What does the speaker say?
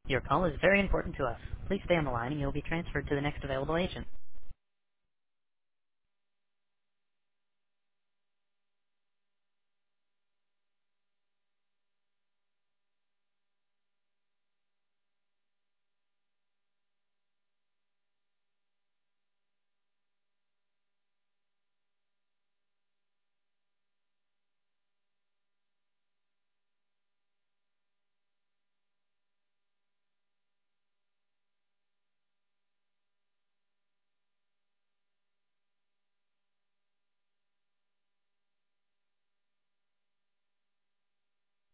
Your call is very important to us. Please stay on the line and you'll be transferred to the next available agent.